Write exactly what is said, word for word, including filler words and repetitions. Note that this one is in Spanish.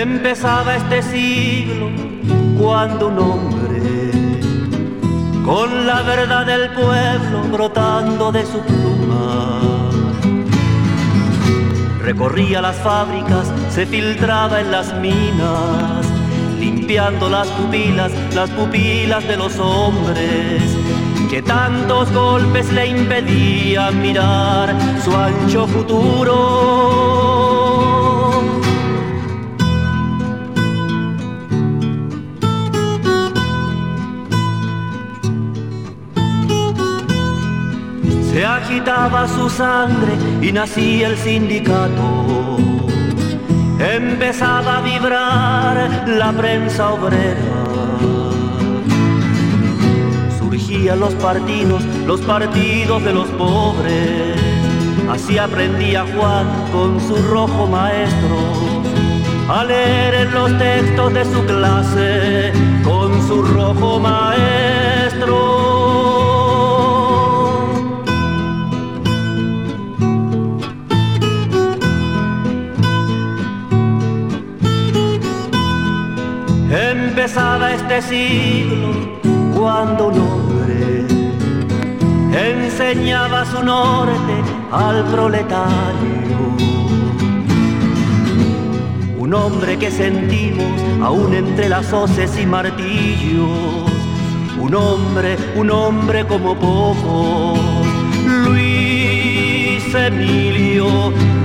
Empezaba este siglo cuando un hombre, con la verdad del pueblo brotando de su pluma, recorría las fábricas, se filtraba en las minas, limpiando las pupilas, las pupilas de los hombres, que tantos golpes le impedían mirar su ancho futuro. Se agitaba su sangre y nacía el sindicato. Empezaba a vibrar la prensa obrera. Surgían los partidos, los partidos de los pobres. Así aprendía Juan con su rojo maestro a leer en los textos de su clase con su rojo maestro. Empezaba este siglo cuando un hombre enseñaba su norte al proletario. Un hombre que sentimos aún entre las hoces y martillos. Un hombre, un hombre como pocos. Luis Emilio